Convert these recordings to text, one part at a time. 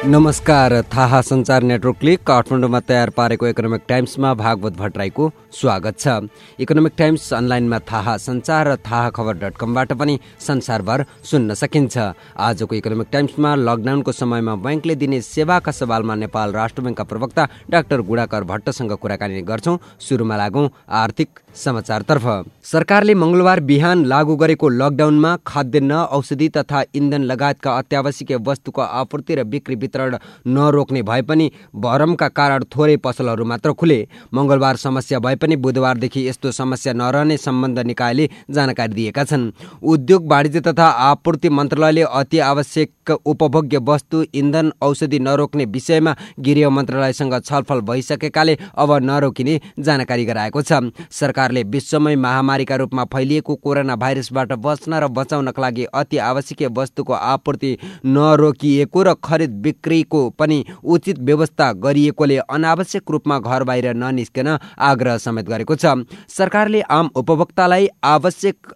नमस्कार, थाहा सञ्चार नेटवर्कले काठमाडौँमा तयार पारेको इकोनोमिक टाइम्समा भागवत भट्टराईको स्वागत छ। इकोनोमिक टाइम्स अनलाइनमा थाहा सञ्चार र थाहाखबर.com बाट पनि संसारभर सुन्न सकिन्छ। आजको इकोनोमिक टाइम्समा लकडाउनको समयमा बैंकले दिने सेवाका सवालमा नेपाल राष्ट्र बैंकका प्रवक्ता डाक्टर गुडाकर भट्टसँग कुराकानी गर्छौं। सुरुमा लागौं आर्थिक समाचारतर्फ। सरकारले मंगलबार बिहान लागू गरेको लकडाउनमा खाद्यान्न, औषधि तथा इन्धन लगायतका अत्यावश्यक वस्तुको आपूर्ति र बिक्री वितरण नरोक्ने भए पनि भरमका कारण थोरै पसलहरू मात्र खुले। मंगलबार समस्या भए पनि बुधबारदेखि यस्तो समस्या नरहने सम्बन्ध निकायले जानकारी दिएका छन्। उद्योग, वाणिज्य तथा आपूर्ति मन्त्रालयले अति आवश्यक उपभोग्य वस्तु, इन्धन, औषधि नरोक्ने विषयमा गृह मन्त्रालयसँग छलफल भइसकेकाले अब नरोकिने जानकारी गराएको छ। सरकारले विश्वमै महामारीका रूपमा फैलिएको कोरोना भाइरसबाट बच्न र बचाउनका लागि अति आवश्यक वस्तुको आपूर्ति नरोकिएको र खरिद बिक्रीको पनि उचित व्यवस्था गरिएकोले अनावश्यक रूपमा घर बाहिर ननिस्कन आग्रह समेत गरेको छ। सरकारले आम उपभोक्तालाई आवश्यक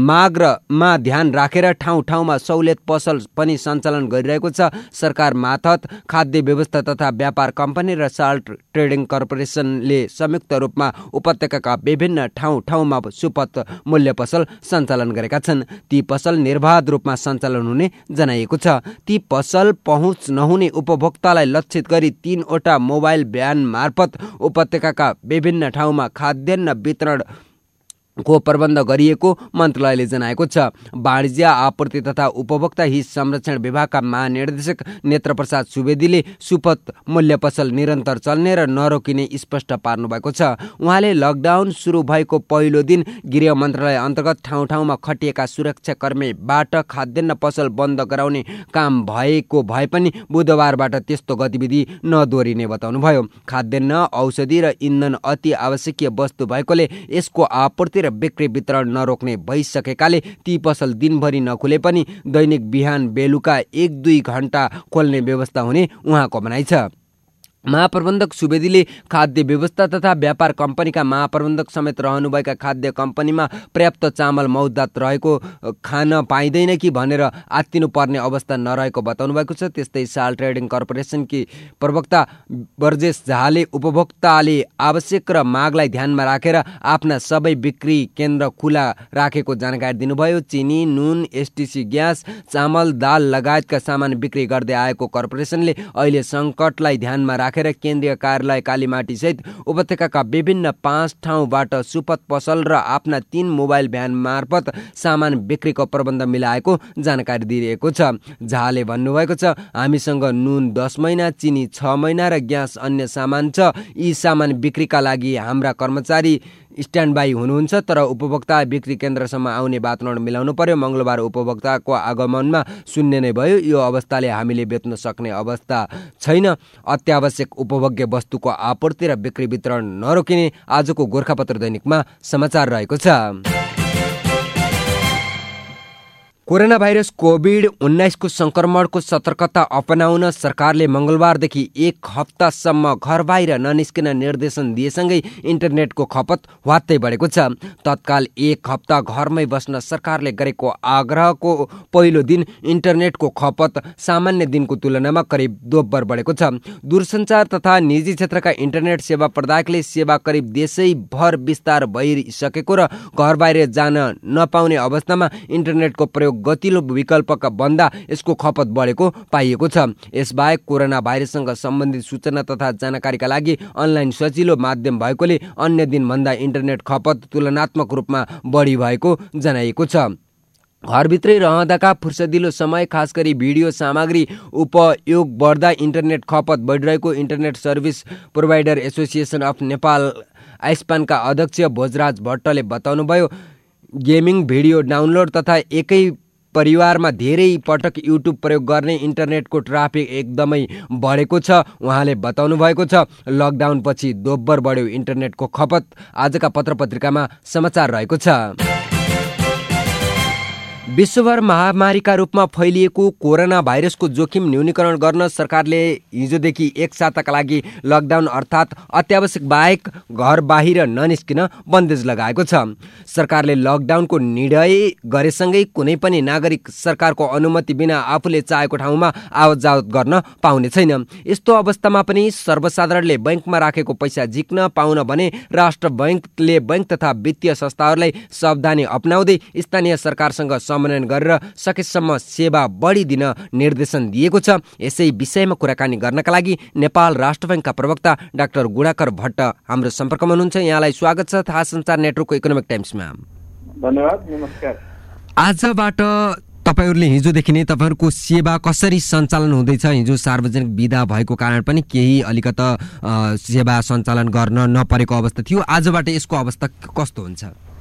मागमा ध्यान राखेर ठाउँ ठाउँमा सहुलियत पसल पनि सञ्चालन गरिरहेको छ। सरकार मार्फत खाद्य व्यवस्था तथा व्यापार कम्पनी र साल्ट ट्रेडिङ कर्पोरेसनले संयुक्त रूपमा उपत्यकाका विभिन्न ठाउँ ठाउँमा सुपथ मूल्य पसल सञ्चालन गरेका छन्। ती पसल निर्बाध रूपमा सञ्चालन हुने जनाइएको छ। ती पसल पहुँच नहुने उपभोक्तालाई लक्षित गरी 3वटा मोबाइल भ्यान मार्फत उपत्यकाका विभिन्न ठाउँमा खाद्यान्न वितरण को प्रबन्ध गरिएको मन्त्रालयले जनाएको छ। वाणिज्य, आपूर्ति तथा उपभोक्ता हित संरक्षण विभागका महानिर्देशक नेत्रप्रसाद सुवेदीले सुपथ मूल्य पसल निरन्तर चल्ने र नरोकिने स्पष्ट पार्नु भएको छ। उहाँले लकडाउन सुरु भएको पहिलो दिन गृह मन्त्रालय अन्तर्गत ठाउँ ठाउँमा खटिएका सुरक्षाकर्मीबाट खाद्यान्न पसल बन्द गराउने काम भएको भए पनि बुधबारबाट त्यस्तो गतिविधि नदोहोरिने बताउनुभयो। खाद्यान्न, औषधि र इन्धन अति आवश्यक वस्तु भएकोले यसको आपूर्ति बिक्री वितरण नरोक्ने भइसकेकाले ती पसल दिनभरि नखुले पनि दैनिक बिहान बेलुका 1-2 घण्टा खोल्ने व्यवस्था हुने उहाँको भनाइ छ। महाप्रबन्धक सुवेदीले खाद्य व्यवस्था तथा व्यापार कम्पनीका महाप्रबन्धक समेत रहनुभएका खाद्य कम्पनीमा पर्याप्त चामल मौजदात रहेको खान पाइँदैन कि भनेर आत्तिनु पर्ने अवस्था नरहेको बताउनु भएको छ। त्यस्तै साल्ट ट्रेडिङ कर्पोरेसनकी प्रवक्ता बर्जेस झाले उपभोक्ताले आवश्यक र मागलाई ध्यानमा राखेर आफ्ना सबै बिक्री केन्द्र खुला राखेको जानकारी दिनुभयो। चिनी, नुन, एसटिसी ग्यास, चामल, दाल लगायतका सामान बिक्री गर्दै आएको कर्पोरेसनले अहिले सङ्कटलाई ध्यानमा राखेर केन्द्रीय कार्यालय कालीमाटी सहित उपत्यकाका विभिन्न 5 ठाउँबाट सुपथ पसल र आफ्ना 3 मोबाइल भ्यान मार्फत सामान बिक्रीको प्रबन्ध मिलाएको जानकारी दिएको छ। झाले भन्नुभएको छ, हामीसँग नुन 10 महिना, चिनी 6 महिना र ग्यास अन्य सामान छ। यी सामान बिक्रीका लागि हाम्रा कर्मचारी स्ट्यान्ड बाई हुनुहुन्छ, तर उपभोक्ता बिक्री केन्द्रसम्म आउने वातावरण मिलाउनु पर्यो। मंगलबार उपभोक्ताको आगमनमा शून्य नै भयो। यो अवस्थाले हामीले बेच्न सक्ने अवस्था छैन। अत्यावश्यक उपभोग्य वस्तुको आपूर्ति र बिक्री वितरण नरोकिने आजको गोर्खापत्र दैनिकमा समाचार रहेको छ। कोरोना भाइरस कोभिड-19 को संक्रमणको सतर्कता अपनाउन सरकारले मंगलबारदेखि 1 हप्तासम्म घर बाहिर ननिस्किन निर्देशन दिएसँगै इन्टरनेटको खपत ह्वात्तै बढेको छ। तत्काल 1 हप्ता घरमै बस्न सरकारले गरेको आग्रहको पहिलो दिन इन्टरनेटको खपत सामान्य दिनको तुलनामा करिब दोब्बर बढेको छ। दूरसञ्चार तथा निजी क्षेत्रका इन्टरनेट सेवा प्रदायकले सेवा करिब देशैभर विस्तार भइसकेको र घर बाहिर जान नपाउने अवस्थामा इन्टरनेटको प्रयोग गतिलो विकल्पका भन्दा यसको खपत बढेको पाइएको छ। यसबाहेक कोरोना भाइरससँग सम्बन्धित सूचना तथा जानकारीका लागि अनलाइन सजिलो माध्यम भएकोले अन्य दिनभन्दा इन्टरनेट खपत तुलनात्मक रूपमा बढी भएको जनाइएको छ। घरभित्रै रहँदाका फुर्सदिलो समय, खास गरी भिडियो सामग्री उपयोग बढ्दा इन्टरनेट खपत बढिरहेको internet service provider association of Nepal आइस्पानका अध्यक्ष भोजराज भट्टले बताउनुभयो। गेमिङ, भिडियो डाउनलोड तथा एकै परिवारमा धेरै पटक युट्युब प्रयोग गर्ने इन्टरनेटको ट्राफिक एकदमै बढेको छ। उहाँले बताउनु भएको छ, लकडाउन पछि दोब्बर बढ्यो इन्टरनेटको खपत। आजका पत्रपत्रिकामा समाचार रहेको छ। विश्वभर महामारीका रूपमा फैलिएको कोरोना भाइरसको जोखिम न्यूनीकरण गर्न सरकारले हिजोदेखि एक साताका लागि लकडाउन अर्थात् अत्यावश्यक बाहेक घर बाहिर ननिस्किन बन्देज लगाएको छ। सरकारले लकडाउनको निर्णय गरेसँगै कुनै पनि नागरिक सरकारको अनुमति बिना आफूले चाहेको ठाउँमा आवत जावत गर्न पाउने छैन। यस्तो अवस्थामा पनि सर्वसाधारणले बैंकमा राखेको पैसा झिक्न पाउन भने राष्ट्र बैंकले बैंक तथा वित्तीय संस्थाहरूलाई सावधानी अपनाउँदै स्थानीय सरकारसँग समन्वय गरेर सकेसम्म सेवा बढी दिन निर्देशन दिएको छ। यसै विषयमा कुराकानी गर्नका लागि नेपाल राष्ट्र बैंकका प्रवक्ता डाक्टर गुणाकर भट्ट हाम्रो सम्पर्कमा हुनुहुन्छ। यहाँलाई स्वागत छ थाहा संचार नेटवर्कको इकोनोमिक टाइम्समा। धन्यवाद, नमस्कार। आजबाट तपाईहरुले हिजोदेखि नै तपाईहरुको सेवा कसरी सञ्चालन हुँदैछ? हिजो सार्वजनिक बिदा भएको कारण पनि केही अलिकता सेवा सञ्चालन गर्न नपरेको अवस्था थियो। आजबाट यसको अवस्था कस्तो हुन्छ?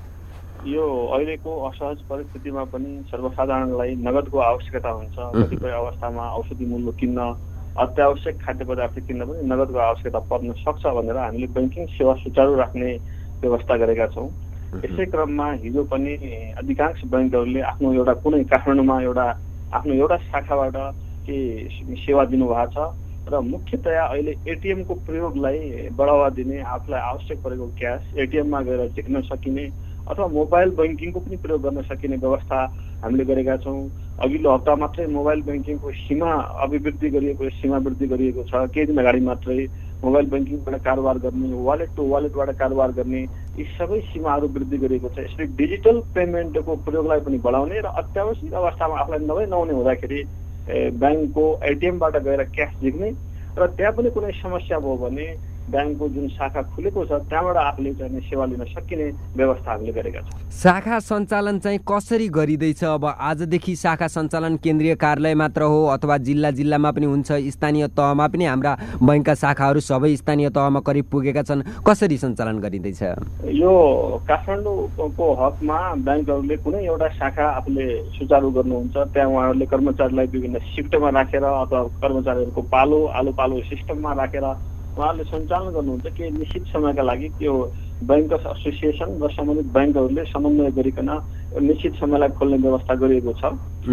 यो अहिलेको असहज परिस्थितिमा पनि सर्वसाधारणलाई नगदको आवश्यकता हुन्छ। कतिपय अवस्थामा औषधि मूल्य किन्न, अत्यावश्यक खाद्य पदार्थ किन्न पनि नगदको आवश्यकता पर्न सक्छ भनेर हामीले बैंकिङ सेवा सुचारू राख्ने व्यवस्था गरेका छौँ। यसै क्रममा हिजो पनि अधिकांश बैंकहरूले आफ्नो एउटा कुनै काठमाडौँमा आफ्नो एउटा शाखाबाट के सेवा दिनुभएको छ र मुख्यतया अहिले एटिएमको प्रयोगलाई बढावा दिने, आफूलाई आवश्यक परेको क्यास एटिएममा गएर झिक्न सकिने अथवा मोबाइल बैंकिङको पनि प्रयोग गर्न सकिने व्यवस्था हामीले गरेका छौँ। अघिल्लो हप्ता मात्रै मोबाइल बैंकिङको सीमा अभिवृद्धि गरिएको, सीमा वृद्धि गरिएको छ। केही दिन अगाडि मात्रै मोबाइल बैंकिङबाट कारोबार गर्ने, वालेट टु वालेटबाट कारोबार गर्ने, यी सबै सीमाहरू वृद्धि गरिएको छ। यसरी डिजिटल पेमेन्टको प्रयोगलाई पनि बढाउने र अत्यावश्यक अवस्थामा आफूलाई नहुने हुँदाखेरि ब्याङ्कको एटिएमबाट गएर क्यास झिक्ने र त्यहाँ पनि कुनै समस्या भयो भने ब्याङ्कको जुन शाखा खुलेको छ त्यहाँबाट आफूले चाहिने सेवा लिन सकिने व्यवस्था हामीले गरेका छौँ। शाखा सञ्चालन चाहिँ कसरी गरिँदैछ? अब आजदेखि शाखा सञ्चालन केन्द्रीय कार्यालय मात्र हो अथवा जिल्लामा पनि हुन्छ? स्थानीय तहमा पनि हाम्रा बैंकका शाखाहरू सबै स्थानीय तहमा करिब पुगेका छन्। कसरी सञ्चालन गरिँदैछ? यो काठमाडौँको हकमा ब्याङ्कहरूले कुनै एउटा शाखा आफूले सुचारू गर्नुहुन्छ, त्यहाँ उहाँहरूले कर्मचारीलाई विभिन्न सिफ्टमा राखेर अथवा कर्मचारीहरूको आलो पालो सिस्टममा राखेर उहाँहरूले सञ्चालन गर्नुहुन्छ। के निश्चित समयका लागि त्यो बैंकर्स एसोसिएसन र सम्बन्धित बैंकहरूले समन्वय गरिकन निश्चित समयलाई खोल्ने व्यवस्था गरिएको छ।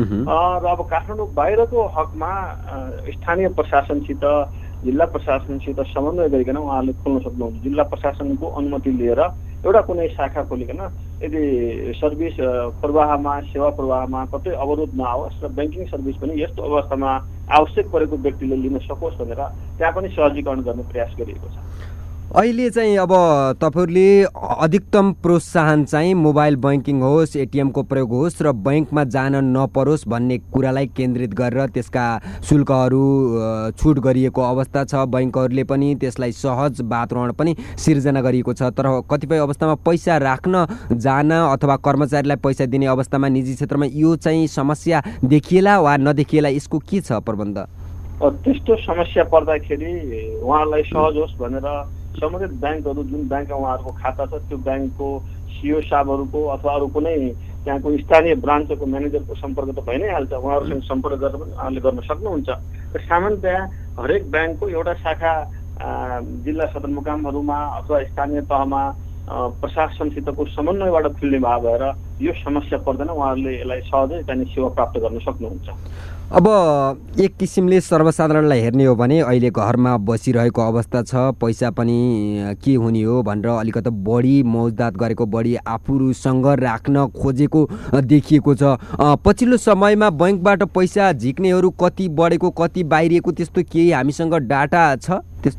र अब काठमाडौँ बाहिरको हकमा स्थानीय प्रशासनसित, जिल्ला प्रशासनसित समन्वय गरिकन उहाँहरूले खोल्न सक्नुहुन्छ। जिल्ला प्रशासनको अनुमति लिएर एउटा कुनै शाखा खोलिकन यदि सर्भिस प्रवाहमा, सेवा प्रवाहमा कतै अवरोध नआओस् र बैंकिङ सर्भिस पनि यस्तो अवस्थामा आवश्यक परेको व्यक्तिले लिन सकोस् भनेर त्यहाँ पनि सहजीकरण गर्ने प्रयास गरिएको छ। अहिले चाहिँ अब तपाईहरुले अधिकतम प्रोत्साहन चाहिँ मोबाइल बैंकिङ होस्, एटिएमको प्रयोग होस् र बैंकमा जान नपरोस् भन्ने कुरालाई केन्द्रित गरेर त्यसका शुल्कहरू छुट गरिएको अवस्था छ। बैंकहरूले पनि त्यसलाई सहज वातावरण पनि सिर्जना गरिएको छ। तर कतिपय अवस्थामा पैसा राख्न जान अथवा कर्मचारीलाई पैसा दिने अवस्थामा निजी क्षेत्रमा यो चाहिँ समस्या देखिएला वा नदेखिएला, यसको के छ प्रबन्ध? त्यस्तो समस्या पर्दाखेरि उहाँलाई सहज होस् भनेर सम्बन्धित ब्याङ्कहरू, जुन ब्याङ्कमा उहाँहरूको खाता छ त्यो ब्याङ्कको सिओ साहबहरूको अथवा अरू कुनै त्यहाँको स्थानीय ब्रान्चको म्यानेजरको सम्पर्क त भइ नै हाल्छ। उहाँहरूसँग सम्पर्क गरेर पनि उहाँले गर्न सक्नुहुन्छ। र सामान्यतया हरेक ब्याङ्कको एउटा शाखा जिल्ला सदरमुकामहरूमा अथवा स्थानीय तहमा प्रशासनसितको समन्वयबाट खुल्ने भाव भएर यो समस्या पर्दैन। उहाँहरूले यसलाई सहजै चाहिने सेवा प्राप्त गर्न सक्नुहुन्छ। अब एक किसिमले सर्वसाधारणलाई हेर्ने हो भने अहिले घरमा बसिरहेको अवस्था छ, पैसा पनि के हुने हो भनेर अलिकति बढी मौजदात गरेको, बढी आफूसँग राख्न खोजेको देखिएको छ। पछिल्लो समयमा बैंकबाट पैसा झिक्नेहरू कति बढेको, कति बाहिरिएको, त्यस्तो केही हामीसँग डाटा छ?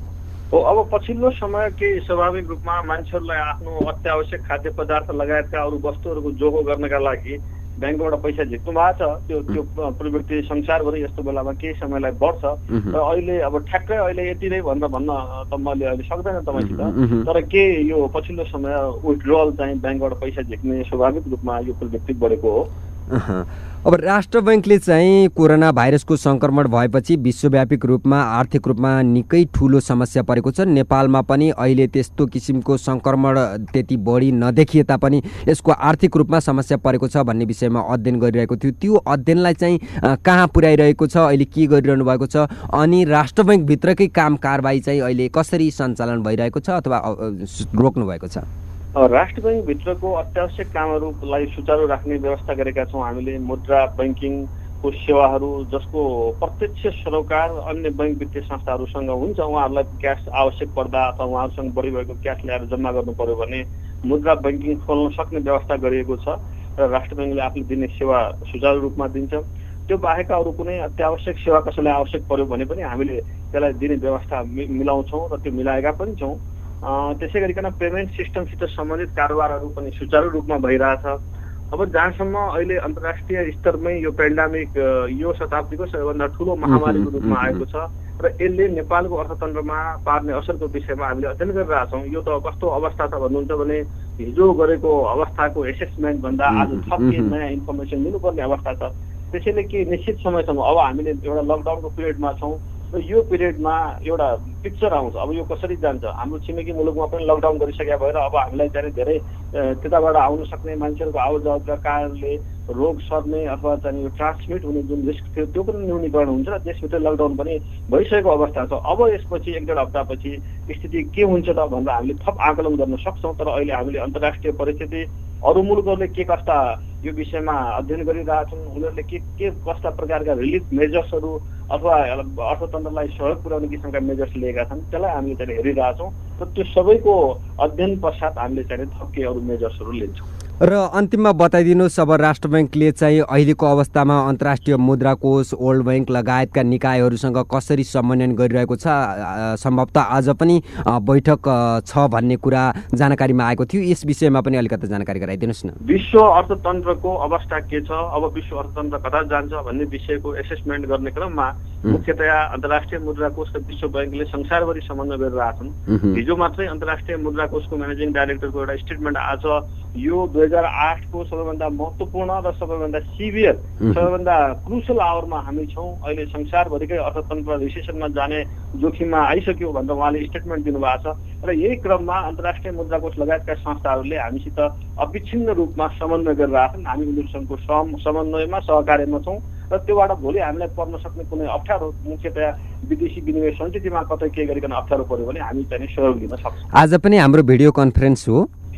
अब पछिल्लो समय के स्वाभाविक रूपमा मान्छेहरूलाई आफ्नो अत्यावश्यक खाद्य पदार्थ लगायतका अरू वस्तुहरूको जोखो गर्नका लागि ब्याङ्कबाट पैसा झिक्नु भएको छ। त्यो प्रवृत्ति संसारभरि यस्तो बेलामा केही समयलाई बढ्छ र अहिले अब ठ्याक्कै अहिले यति नै भन्न त मैले अहिले सक्दैन तपाईँसित। तर के यो पछिल्लो समय विथड्रल चाहिँ ब्याङ्कबाट पैसा झिक्ने स्वाभाविक रूपमा यो प्रवृत्ति बढेको हो। अब राष्ट्र बैंकले चाहिँ कोरोना भाइरसको संक्रमण भएपछि विश्वव्यापी रूपमा आर्थिक रूपमा निकै ठूलो समस्या परेको छ। नेपालमा पनि अहिले त्यस्तो किसिमको संक्रमण त्यति बढी नदेखिए तापनि यसको आर्थिक रूपमा समस्या परेको छ भन्ने विषयमा अध्ययन गरिरहेको थियो। त्यो अध्ययनलाई चाहिँ कहाँ पुर्याइरहेको छ, अहिले के गरिरहनु भएको छ, अनि राष्ट्र बैंक भित्रकै काम कारबाही चाहिँ अहिले कसरी सञ्चालन भइरहेको छ अथवा रोक्नु भएको छ? राष्ट्र बैङ्कभित्रको अत्यावश्यक कामहरूलाई सुचारू राख्ने व्यवस्था गरेका छौँ हामीले। मुद्रा बैङ्किङको सेवाहरू जसको प्रत्यक्ष सरोकार अन्य बैङ्क वित्तीय संस्थाहरूसँग हुन्छ, उहाँहरूलाई क्यास आवश्यक पर्दा अथवा उहाँहरूसँग बढी भएको क्यास ल्याएर जम्मा गर्नु पर्यो भने मुद्रा बैङ्किङ खोल्न सक्ने व्यवस्था गरिएको छ र राष्ट्र बैङ्कले आफूले दिने सेवा सुचारू रूपमा दिन्छ। त्यो बाहेक अरू कुनै अत्यावश्यक सेवा कसैलाई आवश्यक पर्यो भने पनि हामीले त्यसलाई दिने व्यवस्था मिलाउँछौँ र त्यो मिलाएका पनि छौँ। त्यसै गरिकन पेमेन्ट सिस्टमसित सम्बन्धित कारोबारहरू पनि सुचारू रूपमा भइरहेछ। अब जहाँसम्म अहिले अन्तर्राष्ट्रिय स्तरमै यो पेन्डामिक यो शताब्दीको सबैभन्दा ठुलो महामारीको रूपमा आएको छ र यसले नेपालको अर्थतन्त्रमा पार्ने असरको विषयमा हामीले अध्ययन गरिरहेछौँ। यो त कस्तो अवस्था छ भन्नुहुन्छ भने हिजो गरेको अवस्थाको एसेसमेन्ट भन्दा आज थप नयाँ इन्फर्मेसन दिनुपर्ने अवस्था छ। त्यसैले के निश्चित समयसम्म अब हामीले एउटा लकडाउनको पिरियडमा छौँ र यो पिरियडमा एउटा पिक्चर आउँछ अब यो कसरी जान्छ। हाम्रो छिमेकी मुलुकमा पनि लकडाउन गरिसकेका भएर अब हामीलाई चाहिँ धेरै त्यताबाट आउन सक्ने मान्छेहरूको आवाज जावतका कारणले रोग सर्ने अथवा चाहिँ यो ट्रान्समिट हुने जुन रिस्क थियो त्यो पनि न्यूनीकरण हुन्छ र देशभित्र लकडाउन पनि भइसकेको अवस्था छ। अब यसपछि 1-1.5 हप्तापछि स्थिति के हुन्छ त भनेर हामीले थप आकलन गर्न सक्छौँ। तर अहिले हामीले अन्तर्राष्ट्रिय परिस्थिति अरू मुलुकहरूले के कस्ता यो विषयमा अध्ययन गरिरहेछन्, उनीहरूले के कस्ता प्रकारका रिलिफ मेजर्सहरू अथवा अर्थतन्त्रलाई सहयोग पुर्याउने किसिमका मेजर्स लिएका छन् त्यसलाई हामीले चाहिँ हेरिरहेछौँ र त्यो सबैको अध्ययन पश्चात हामीले चाहिँ थप के अरू मेजर्सहरू लिन्छौँ। र अन्तिममा बताइदिनुहोस्, अब राष्ट्र बैङ्कले चाहिँ अहिलेको अवस्थामा अन्तर्राष्ट्रिय मुद्रा कोष, वर्ल्ड बैङ्क लगायतका निकायहरूसँग कसरी समन्वय गरिरहेको छ? सम्भवतः आज पनि बैठक छ भन्ने कुरा जानकारीमा आएको थियो। यस विषयमा पनि अलिकति जानकारी गराइदिनुहोस् न। विश्व अर्थतन्त्रको अवस्था के छ, अब विश्व अर्थतन्त्र कता जान्छ भन्ने विषयको एसेसमेन्ट गर्ने क्रममा मुख्यतया अन्तर्राष्ट्रिय मुद्रा कोष र विश्व बैङ्कले संसारभरि समन्वय गरिरहेछन्। हिजो मात्रै अन्तर्राष्ट्रिय मुद्रा कोषको म्यानेजिङ डाइरेक्टरको एउटा स्टेटमेन्ट आज यो 2008को सबैभन्दा महत्त्वपूर्ण र सबैभन्दा सिभियर सबैभन्दा क्रुसल आवरमा हामी छौँ। अहिले संसारभरिकै अर्थतन्त्र रिसेसनमा जाने जोखिममा आइसक्यो भनेर उहाँले स्टेटमेन्ट दिनुभएको छ र यही क्रममा अन्तर्राष्ट्रिय मुद्रा कोष लगायतका संस्थाहरूले हामीसित अविच्छिन्न रूपमा समन्वय गरिरहेछन्। हामी उनीहरूसँगको समन्वयमा सहकार्यमा छौँ र त्योबाट भोलि हामीलाई पर्न सक्ने कुनै अप्ठ्यारो मुख्यतया विदेशी विनिमय सञ्चितमा कतै के गरिकन अप्ठ्यारो पर्यो भने हामी चाहिँ सहयोग लिन सक्छौँ। आज पनि हाम्रो भिडियो कन्फरेन्स हो,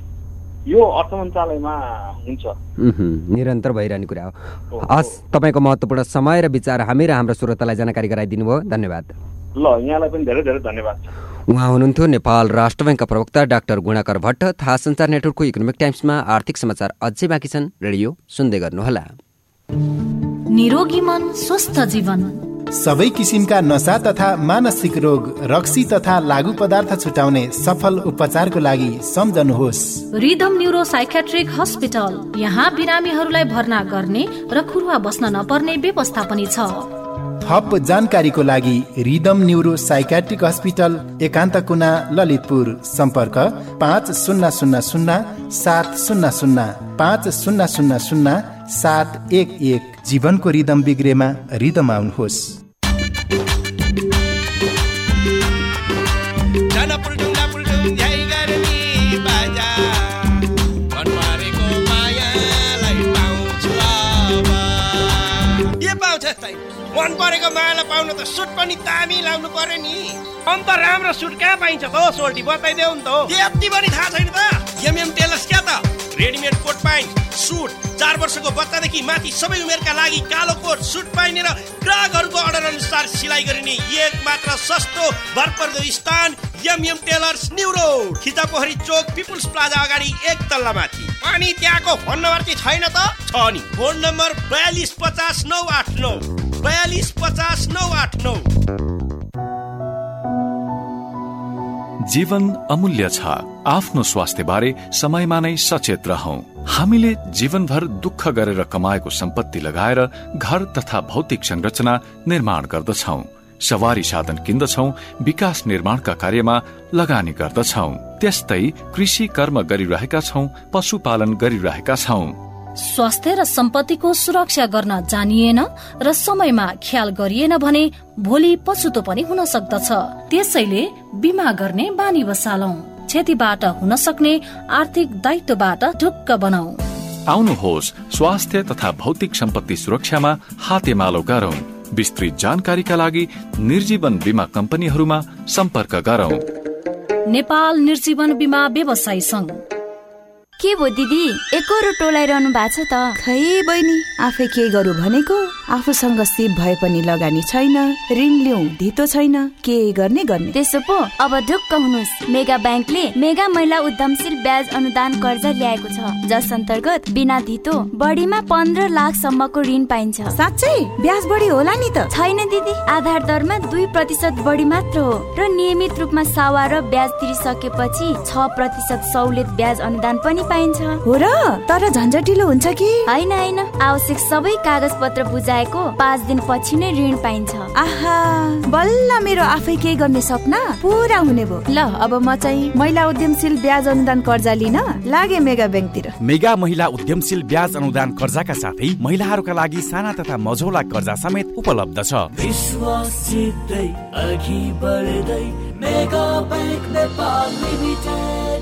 यो अर्थ मन्त्रालयमा हुन्छ, निरन्तर भइरहने कुरा हो। हस्, तपाईँको महत्त्वपूर्ण समय र विचार हामी र हाम्रो श्रोतालाई जानकारी गराइदिनु भयो, धन्यवाद। ल, यहाँलाई पनि धेरै धेरै धन्यवाद। उहाँ हुनुहुन्थ्यो नेपाल राष्ट्र बैङ्कका प्रवक्ता डाक्टर गुणाकर भट्ट। थाहा सञ्चार नेटवर्कको इकोनोमिक टाइम्समा आर्थिक समाचार अझै बाँकी छन्, रेडियो सुन्दै गर्नुहोला। निरोगी मन स्वस्थ जीवन। सबै किसिमका नशा तथा मानसिक रोग, रक्सी तथा लागू पदार्थ छुटाउने सफल उपचारको लागि सम्झनुहोस् रिदम न्यूरो साइकियाट्रिक हस्पिटल। यहाँ बिरामीहरूलाई भर्ना गर्ने र खुरुवा बस्न नपर्ने व्यवस्था पनि छ। थप जानकारीको लागि रिदम न्यूरो साइकियाट्रिक हस्पिटल, एकान्त कुना, ललितपुर। सम्पर्क 5000-5000711। जीवनको रिदम बिग्रेमा रिदम आउनुहोस्। मन परेको मायालाई पाउन त सुट पनि दामी लाउनु पर्यो नि। अन्त राम्रो सुट कहाँ पाइन्छ त हो सोल्टी, बताइदेऊ नि त हो। यति पनि थाहा छैन त? एमएम टेलर्स क्या त रेडिमेड कोट प्यान्ट सुट 4 वर्षको बच्चादेखि माथि सबै उमेरका लागि कालो कोट सुट पाइने र ग्राहकहरूको अर्डर अनुसार सिलाइ गरिने एक मात्र सस्तो भरपर्दो स्थान MM tailors new road, Khichapokhari Chowk, people's plaza अगाडि 1 तल्ला माथि। अनि त्यहाँको फोन नम्बर चाहिँ छैन त? छ नि, फोन नम्बर 4250-989 4250-989। जीवन अमूल्य छ। आफ्नो स्वास्थ्य बारे समयमा नै सचेत रहौं। हामीले जीवनभर दुःख गरेर कमाएको सम्पत्ति लगाएर घर तथा भौतिक संरचना निर्माण गर्दछौं, सवारी साधन किन्दछौं, विकास निर्माणका कार्यमा लगानी गर्दछौं। त्यस्तै कृषि कर्म गरिरहेका छौं, पशुपालन गरिरहेका छौं। स्वास्थ्य र सम्पत्तिको सुरक्षा गर्न जानिएन र समयमा ख्याल गरिएन भने भोलि पछुतो पनि हुन सक्दछ। त्यसैले बीमा गर्ने बानी बसालौं। क्षतिबाट हुन सक्ने आर्थिक दायित्वबाट ढुक्क बनाऊ। आउनुहोस्, स्वास्थ्य तथा भौतिक सम्पत्ति सुरक्षामा हातेमालो गरौं। विस्तृत जानकारीका लागि निर्जीवन बीमा कम्पनीहरूमा सम्पर्क गरौं। नेपाल निर्जीवन बीमा व्यवसायी संघ। के भो दिदी एकरो टोलाइरहनु भएको छ त? खै बहिनी, आफै के गरौँ भनेको? आफूसँग सिप भए पनि लगानी छैन, ऋण लिउँ धितो छैन, के गर्ने? त्यसो पो अब ढुक्क हुनुस्। मेगा ब्याङ्कले मेगा महिला उद्यमशील ब्याज अनुदान कर्जा ल्याएको छ, जस अन्तर्गत बिना धितो बढीमा 15 लाखसम्मको ऋण पाइन्छ। साँच्चै ब्याज बढी होला नि त? छैन दिदी, आधार दरमा 2% बढी मात्र हो र नियमित रूपमा सावा र ब्याज तिरिसकेपछि 6% सहुलियत ब्याज अनुदान पनि पाइन्छ। हो र? तर झन्झटिलो हुन्छ कि? हैन, आवश्यक सबै कागज पत्र बुझाएको 5 दिन पछि नै ऋण पाइन्छ। आहा, बल्ल मेरो आफै के गर्ने सपना पूरा हुने भो। ल अब म चाहिँ महिला उद्यमशील ब्याज अनुदान कर्जा लिन लागे मेगा ब्याङ्कतिर। मेगा महिला उद्यमशील ब्याज अनुदान कर्जाका साथै महिलाहरूका लागि साना तथा मझौला कर्जा समेत उपलब्ध छ। विश्वास जित्दै अघि बढ्दै मेगा ब्याङ्क नेपाल लिमिटेड।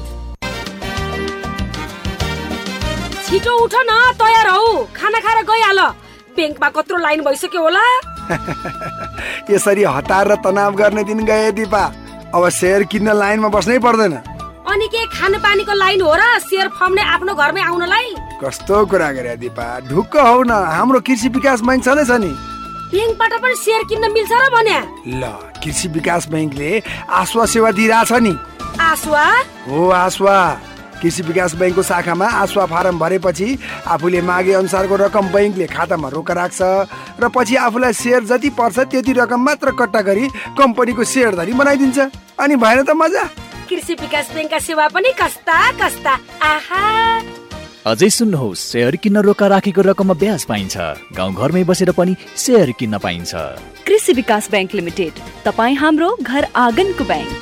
छिटो उठ न, तयार हौ, खाना खाएर गइहाल। ब्याङ्कमा कत्रो लाइन भइसक्यो होला। यसरी हतार र तनाव गर्ने दिन गए दिपा। अब शेयर किन्न लाइनमा बस्नै पर्दैन। अनि के खानपानीको लाइन हो र शेयर फर्मले आफ्नो घरमै आउनलाई? कस्तो कुरा गरे दिपा, ढुक्क हौ न, हाम्रो कृषि विकास बैंक छँदैछ नि। ब्याङ्कबाट पनि शेयर किन्न मिल्छ र भन्या? ल, कृषि विकास बैंकले आसवा सेवा दिइरहेछ नि। आसवा? हो, आसवा। कृषि विकास बैंकको शाखामा आसवा फारम भरेपछि आफूले मागे अनुसारको रकम बैंकले खातामा रोका राख्छ र पछि आफूलाई शेयर जति पर्छ त्यति रकम मात्र कट्टा गरी कम्पनीको शेयरधारी बनाइदिन्छ। अनि भएन त मजा। कृषि विकास बैंकका सेवा पनि कस्ता कस्ता। आहा, अझै सुन्नुहोस्, शेयर किन्न रोका राखेको रकममा ब्याज पाइन्छ। गाउँ घरमै बसेर पनि शेयर किन्न पाइन्छ। कृषि विकास बैंक लिमिटेड, तपाईँ हाम्रो घर आँगनको ब्याङ्क।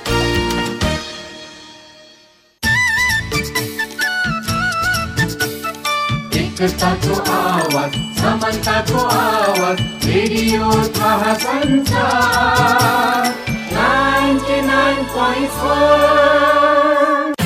एकताको आवाज, समानताको आवाज, रेडियो थाहा संचार 99.4।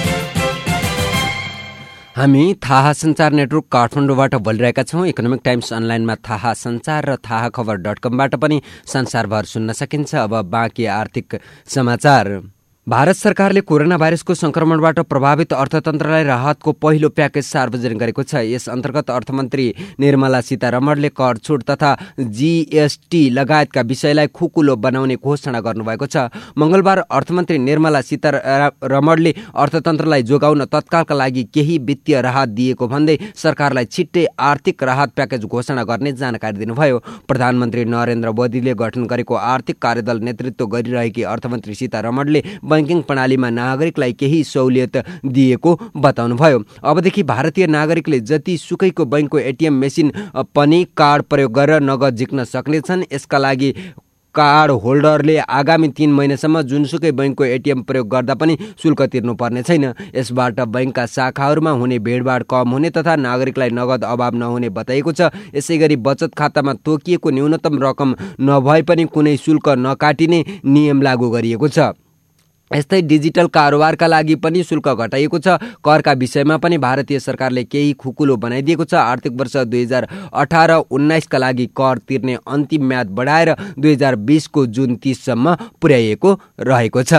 हामी थाहा संचार नेटवर्क काठमाडौँबाट बोलिरहेका छौं। इकोनोमिक टाइम्स अनलाइनमा थाहा संचार र थाहा खबर.com-बाट पनि संसारभर सुन्न सकिन्छ। अब बाँकी आर्थिक समाचार। भारत सरकारले कोरोना भाइरसको संक्रमणबाट प्रभावित अर्थतन्त्रलाई राहतको पहिलो प्याकेज सार्वजनिक गरेको छ। यस अन्तर्गत अर्थमन्त्री निर्मला सीतारमणले कर छुट तथा जीएसटी लगायतका विषयलाई खुकुलो बनाउने घोषणा गर्नुभएको छ। मंगलबार अर्थमन्त्री निर्मला सीतारमणले अर्थतन्त्रलाई जोगाउन तत्कालका लागि केही वित्तीय राहत दिएको भन्दै सरकारलाई छिट्टै आर्थिक राहत प्याकेज घोषणा गर्ने जानकारी दिनुभयो। प्रधानमन्त्री नरेन्द्र मोदीले गठन गरेको आर्थिक कार्यदल नेतृत्व गरिरहेकी अर्थमन्त्री सीतारमणले बैंकिङ प्रणालीमा नागरिकलाई केही सहुलियत दिएको बताउनुभयो। अबदेखि भारतीय नागरिकले जति सुकैको बैंकको एटीएम मेसिन पनि कार्ड प्रयोग गरेर नगद झिक्न सक्नेछन्। यसका लागि कार्ड होल्डरले आगामी 3 महिनासम्म जुनसुकै बैंकको एटीएम प्रयोग गर्दा पनि शुल्क तिर्नुपर्ने छैन। यसबाट बैंकका शाखाहरूमा हुने भिडभाड कम हुने तथा नागरिकलाई नगद अभाव नहुने बताइएको छ। यसैगरी बचत खातामा तोकिएको न्यूनतम रकम नभए पनि कुनै शुल्क नकाटिने नियम लागू गरिएको छ। यस्तै डिजिटल कारोबारका लागि पनि शुल्क घटाइएको छ। करका विषयमा पनि भारतीय सरकारले केही खुकुलो बनाइदिएको छ। आर्थिक वर्ष 2018-19 का लागि कर तिर्ने अन्तिम म्याद बढाएर 2020 को जुन 30 सम्म पुर्याइएको रहेको छ।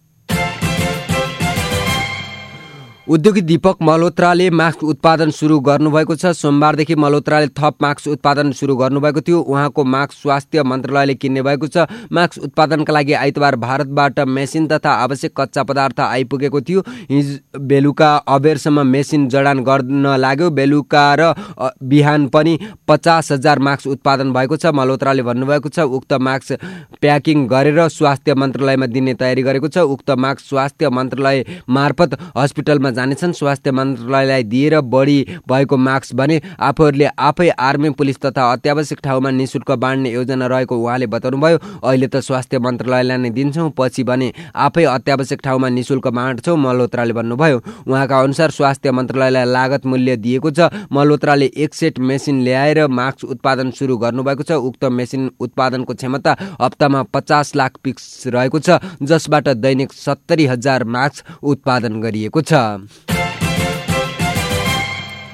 उद्योगी दीपक मल्होत्राले मास्क उत्पादन सुरु गर्नुभएको छ। सोमबारदेखि मल्होत्राले थप मास्क उत्पादन सुरु गर्नुभएको थियो। उहाँको मास्क स्वास्थ्य मन्त्रालयले किन्ने भएको छ। मास्क उत्पादनका लागि आइतबार भारतबाट मेसिन तथा आवश्यक कच्चा पदार्थ आइपुगेको थियो। हिजो बेलुका अबेरसम्म मेसिन जडान गर्न लाग्यो। बेलुका र बिहान पनि 50,000 मास्क उत्पादन भएको छ। मल्होत्राले भन्नुभएको छ उक्त मास्क प्याकिङ गरेर स्वास्थ्य मन्त्रालयमा दिने तयारी गरेको छ। उक्त मास्क स्वास्थ्य मन्त्रालय मार्फत हस्पिटलमा जानेछन्। स्वास्थ्य मन्त्रालयलाई दिएर बढी भएको मास्क भने आफूहरूले आफै आर्मी पुलिस तथा अत्यावश्यक ठाउँमा निःशुल्क बाँड्ने योजना रहेको उहाँले बताउनुभयो। अहिले त स्वास्थ्य मन्त्रालयलाई नै दिन्छौँ, पछि भने आफै अत्यावश्यक ठाउँमा निःशुल्क बाँड्छौँ, मल्होत्राले भन्नुभयो। उहाँका अनुसार स्वास्थ्य मन्त्रालयलाई लागत मूल्य दिएको छ। मल्होत्राले 1 सेट मेसिन ल्याएर मास्क उत्पादन सुरु गर्नुभएको छ। उक्त मेसिन उत्पादनको क्षमता हप्तामा 50 लाख पिस रहेको छ, जसबाट दैनिक 70,000 मास्क उत्पादन गरिएको छ।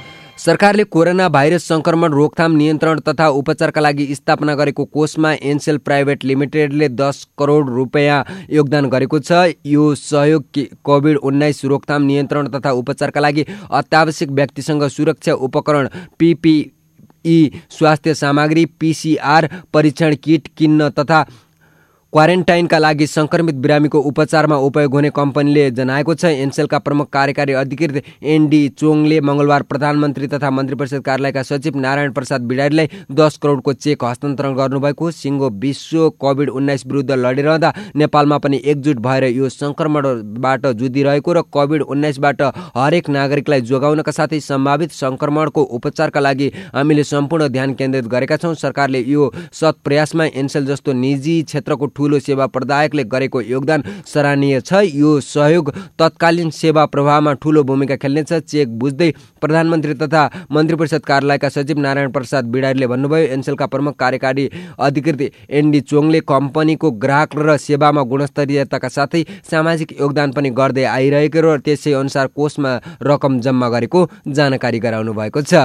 सरकारले कोरोना भाइरस संक्रमण रोकथाम नियन्त्रण तथा उपचारका लागि स्थापना गरेको कोषमा एनसेल प्राइभेट लिमिटेडले 10 करोड रुपियाँ योगदान गरेको छ। यो सहयोग कोभिड-19 रोकथाम नियन्त्रण तथा उपचारका लागि अत्यावश्यक व्यक्तिसँग सुरक्षा उपकरण PPE, स्वास्थ्य सामग्री, PCR परीक्षण किट किन्न तथा क्वारेन्टाइनका लागि संक्रमित बिरामीको उपचारमा उपयोग हुने कम्पनीले जनाएको छ। एनसेलका प्रमुख कार्यकारी अधिकृत ND चोङले मंगलबार प्रधानमन्त्री तथा मन्त्रिपरिषद कार्यालयका सचिव नारायण प्रसाद बिडारीलाई 10 करोडको चेक हस्तान्तरण गर्नुभएको। सिङ्गो विश्व कोभिड-19 विरुद्ध लडिरहँदा नेपालमा पनि एकजुट भएर यो संक्रमणबाट जुधिरहेको र कोभिड-19बाट हरेक नागरिकलाई जोगाउनका साथै सम्भावित संक्रमणको उपचारका लागि हामीले सम्पूर्ण ध्यान केन्द्रित गरेका छौँ। सरकारले यो सत् प्रयासमा एनसेल जस्तो निजी क्षेत्रको ठूलो सेवा प्रदायकले गरेको योगदान सराहनीय छ। यो सहयोग तत्कालीन सेवा प्रवाहमा ठूलो भूमिका खेल्नेछ। चेक बुझ्दै प्रधानमन्त्री तथा मन्त्रिपरिषद कार्यालयका सचिव नारायण प्रसाद बिडारीले भन्नुभयो। एनसेलका प्रमुख कार्यकारी अधिकृत ND चोङले कम्पनीको ग्राहक र सेवामा गुणस्तरीयताका साथै सामाजिक योगदान पनि गर्दै आइरहेको र त्यसै अनुसार कोषमा रकम जम्मा गरेको जानकारी गराउनु भएको छ।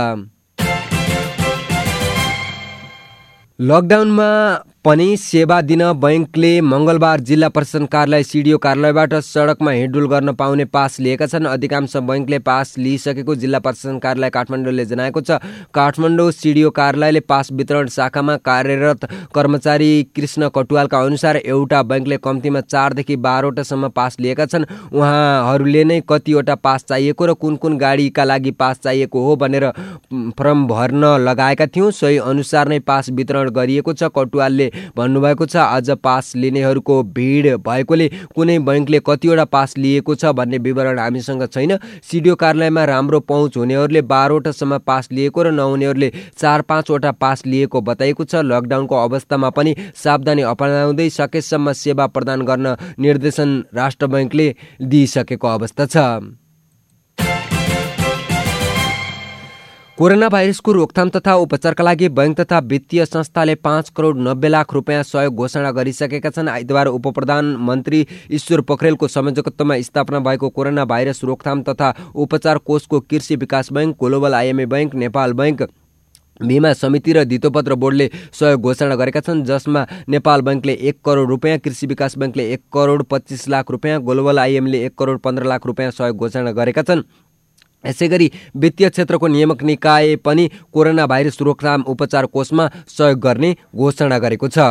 लकडाउनमा पनि सेवा दिन बैंकले मंगलबार जिल्ला प्रशासन कार्यालय सिडिओ कार्यालयबाट सडकमा हिँडडुल गर्न पाउने पास लिएका छन्। अधिकांश बैंकले पास लिइसकेको जिल्ला प्रशासन कार्यालय काठमाडौँले जनाएको छ। काठमाडौँ सिडिओ कार्यालयले पास वितरण शाखामा कार्यरत कर्मचारी कृष्ण कटुवालका अनुसार एउटा बैंकले कम्तीमा 4 देखि 12 वटासम्म पास लिएका छन्। उहाँहरूले नै कतिवटा पास चाहिएको र कुन कुन गाडीका लागि पास चाहिएको हो भनेर फर्म भर्न लगाएका थियौँ। सोही अनुसार नै पास वितरण गरिएको छ। कटुवालले भन्नुभएको छ, आज पास लिनेहरूको भिड भएकोले कुनै बैंकले कतिवटा पास लिएको छ भन्ने विवरण हामीसँग छैन। सिडिओ कार्यालयमा राम्रो पहुँच हुनेहरूले 12 वटासम्म पास लिएको र नहुनेहरूले 4-5 वटा पास लिएको बताइएको छ। लकडाउनको अवस्थामा पनि सावधानी अपनाउँदै सकेसम्म सेवा प्रदान गर्न निर्देशन राष्ट्र बैंकले दिइसकेको अवस्था छ। कोरोना भाइरसको रोकथाम तथा उपचारका लागि बैंक तथा वित्तीय संस्थाले 5 करोड 90 लाख रुपियाँ सहयोग घोषणा गरिसकेका छन्। आइतबार उपप्रधानमन्त्री ईश्वर पोखरेलको संयोजकत्वमा स्थापना भएको कोरोना भाइरस रोकथाम तथा उपचार कोषको Krishi Bikas bank, global IMA bank, Nepal bank, बीमा समिति र धितोपत्र बोर्डले सहयोग घोषणा गरेका छन्, जसमा नेपाल बैंकले 1 करोड रुपियाँ, कृषि विकास बैंकले 1 करोड 25 लाख रुपियाँ, ग्लोबल IMA ले 1 करोड 15 लाख रुपियाँ सहयोग घोषणा गरेका छन्। यसैगरी वित्तीय क्षेत्रको नियामक निकाय पनि कोरोना भाइरस रोकथाम उपचार कोषमा सहयोग गर्ने घोषणा गरेको छ।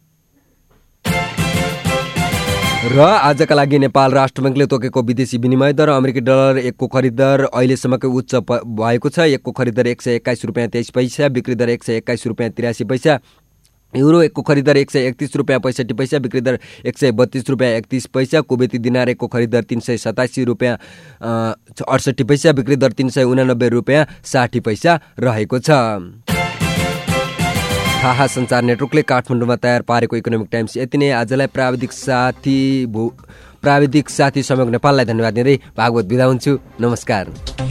र आजका लागि नेपाल राष्ट्र बैंकले तोकेको विदेशी विनिमय दर अमेरिकी डलर 1 को खरिद दर अहिलेसम्मकै उच्च भएको छ। 1 को खरिद दर 121 रुपियाँ 23 पैसा, बिक्री दर 121 रुपियाँ 83 पैसा। युरो 1 को खरिद दर 131 रुपियाँ 65 पैसा, बिक्री दर 132 रुपियाँ 31 पैसा। कुवेती दिनार 1 को खरिद दर 387 रुपियाँ 68 पैसा, बिक्री दर 389 रुपियाँ 60 पैसा रहेको छ। थाहा सञ्चार नेटवर्कले काठमाडौँमा तयार पारेको इकोनोमिक टाइम्स यति नै। आजलाई प्राविधिक साथी समयोग नेपाललाई धन्यवाद दिँदै भागवत बिदा हुन्छु। नमस्कार।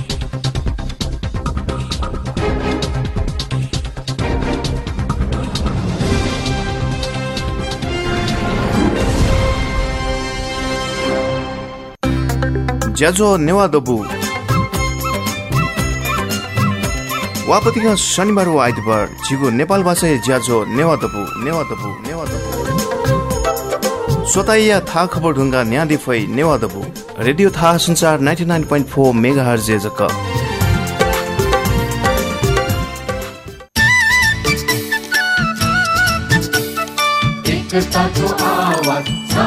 ज्याझो नेवादबु वापतिका शनिबार वा आइतबार छिगो नेपाल भाषा ज्याझो नेवादबु स्वतःया था खबर ढुङ्गा न्यादिफै नेवादबु रेडियो थाहा संचार 99.4 मेगाहर्ज जक एकताको आवाज